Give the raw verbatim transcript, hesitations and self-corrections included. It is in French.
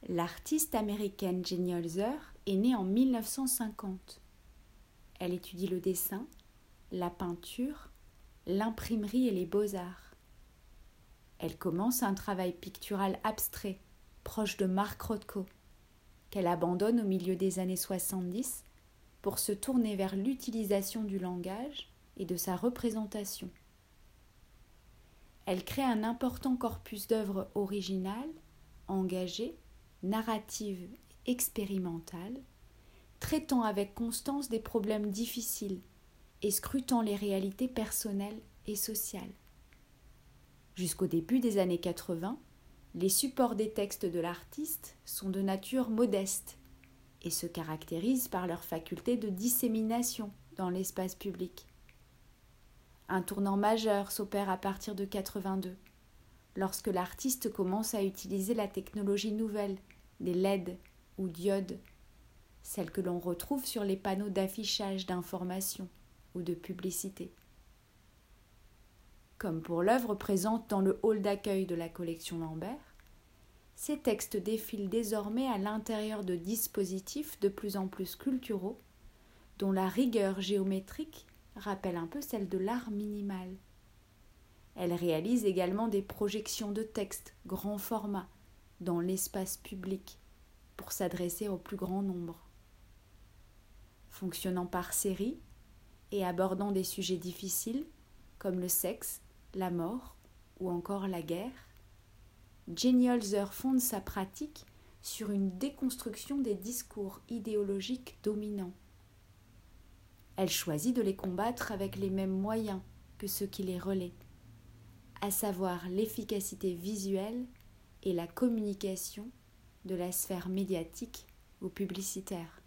L'artiste américaine Jenny Holzer est née en mille neuf cent cinquante. Elle étudie le dessin, la peinture, l'imprimerie et les beaux-arts. Elle commence un travail pictural abstrait, proche de Mark Rothko, qu'elle abandonne au milieu des années soixante-dix pour se tourner vers l'utilisation du langage et de sa représentation. Elle crée un important corpus d'œuvres originales, engagées, narratives, expérimentales, traitant avec constance des problèmes difficiles et scrutant les réalités personnelles et sociales. Jusqu'au début des années quatre-vingts, les supports des textes de l'artiste sont de nature modeste et se caractérisent par leur faculté de dissémination dans l'espace public. Un tournant majeur s'opère à partir de quatre-vingt-deux, lorsque l'artiste commence à utiliser la technologie nouvelle des L E D ou diodes, celle que l'on retrouve sur les panneaux d'affichage d'information ou de publicité. Comme pour l'œuvre présente dans le hall d'accueil de la collection Lambert, ces textes défilent désormais à l'intérieur de dispositifs de plus en plus sculpturaux, dont la rigueur géométrique rappelle un peu celle de l'art minimal. Elle réalise également des projections de textes grand format dans l'espace public pour s'adresser au plus grand nombre. Fonctionnant par série et abordant des sujets difficiles comme le sexe, la mort ou encore la guerre, Jenny Holzer fonde sa pratique sur une déconstruction des discours idéologiques dominants. Elle choisit de les combattre avec les mêmes moyens que ceux qui les relaient, à savoir l'efficacité visuelle et la communication de la sphère médiatique ou publicitaire.